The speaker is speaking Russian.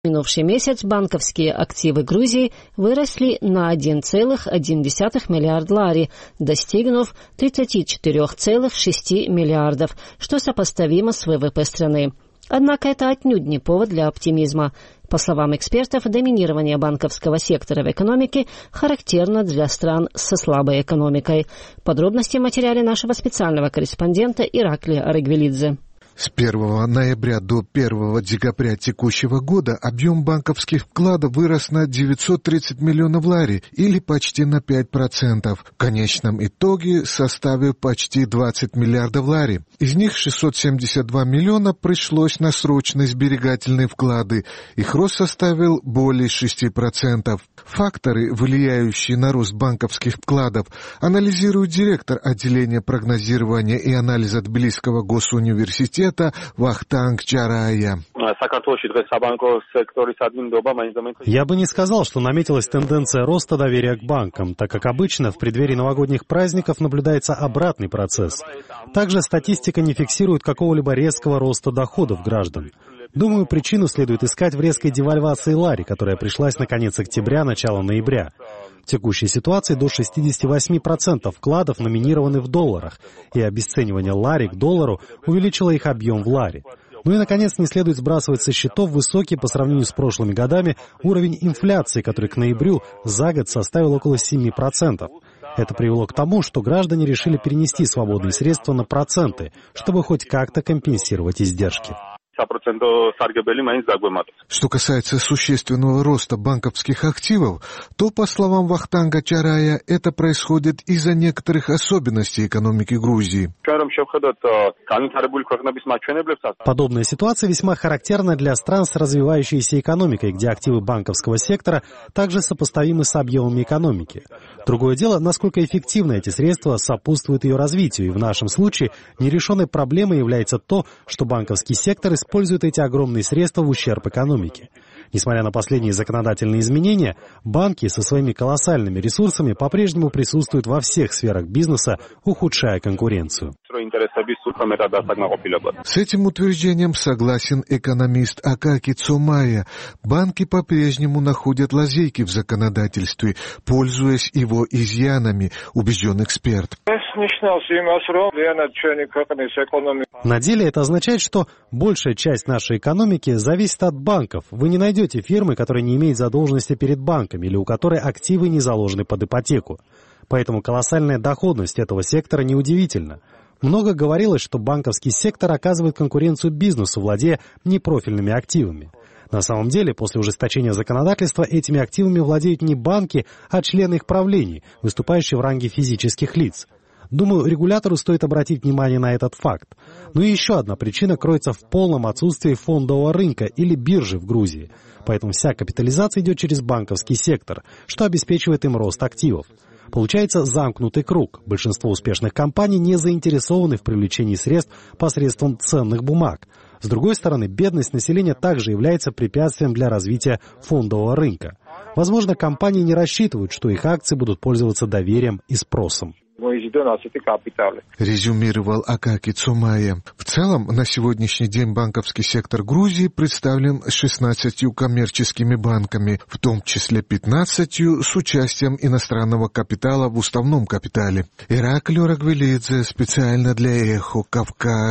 В минувший месяц банковские активы Грузии выросли на 1,1 миллиард лари, достигнув 34,6 миллиардов, что сопоставимо с ВВП страны. Однако это отнюдь не повод для оптимизма. По словам экспертов, доминирование банковского сектора в экономике характерно для стран со слабой экономикой. Подробности в материале нашего специального корреспондента Ираклия Арыгвелидзе. С 1 ноября до 1 декабря текущего года объем банковских вкладов вырос на 930 миллионов лари, или почти на 5%. В конечном итоге составил почти 20 миллиардов лари. Из них 672 миллиона пришлось на срочные сберегательные вклады. Их рост составил более 6%. Факторы, влияющие на рост банковских вкладов, анализирует директор отделения прогнозирования и анализа Тбилисского госуниверситета Вахтанг Чарая. Я бы не сказал, что наметилась тенденция роста доверия к банкам, так как обычно в преддверии новогодних праздников наблюдается обратный процесс. Также статистика не фиксирует какого-либо резкого роста доходов граждан. Думаю, причину следует искать в резкой девальвации лари, которая пришлась на конец октября, начало ноября. В текущей ситуации до 68% вкладов номинированы в долларах, и обесценивание лари к доллару увеличило их объем в лари. Ну и, наконец, не следует сбрасывать со счетов высокий по сравнению с прошлыми годами уровень инфляции, который к ноябрю за год составил около 7%. Это привело к тому, что граждане решили перенести свободные средства на проценты, чтобы хоть как-то компенсировать издержки. Что касается существенного роста банковских активов, то, по словам Вахтанга Чарая, это происходит из-за некоторых особенностей экономики Грузии. Подобная ситуация весьма характерна для стран с развивающейся экономикой, где активы банковского сектора также сопоставимы с объемами экономики. Другое дело, насколько эффективно эти средства сопутствуют ее развитию, и в нашем случае нерешенной проблемой является то, что банковский сектор использует эти огромные средства в ущерб экономике. Несмотря на последние законодательные изменения, банки со своими колоссальными ресурсами по-прежнему присутствуют во всех сферах бизнеса, ухудшая конкуренцию. С этим утверждением согласен экономист Акаки Цомая. Банки по-прежнему находят лазейки в законодательстве, пользуясь его изъянами, убежден эксперт. На деле это означает, что большая часть нашей экономики зависит от банков. Вы не найдете фирмы, которая не имеет задолженности перед банками или у которой активы не заложены под ипотеку. Поэтому колоссальная доходность этого сектора неудивительна. Много говорилось, что банковский сектор оказывает конкуренцию бизнесу, владея непрофильными активами. На самом деле, после ужесточения законодательства этими активами владеют не банки, а члены их правлений, выступающие в ранге физических лиц. Думаю, регулятору стоит обратить внимание на этот факт. Ну и еще одна причина кроется в полном отсутствии фондового рынка или биржи в Грузии. Поэтому вся капитализация идет через банковский сектор, что обеспечивает им рост активов. Получается замкнутый круг. Большинство успешных компаний не заинтересованы в привлечении средств посредством ценных бумаг. С другой стороны, бедность населения также является препятствием для развития фондового рынка. Возможно, компании не рассчитывают, что их акции будут пользоваться доверием и спросом. Резюмировал Акаки Цомая. В целом, на сегодняшний день банковский сектор Грузии представлен 16 коммерческими банками, в том числе 15 с участием иностранного капитала в уставном капитале. Ираклий Арыгвелидзе специально для Эхо Кавказ.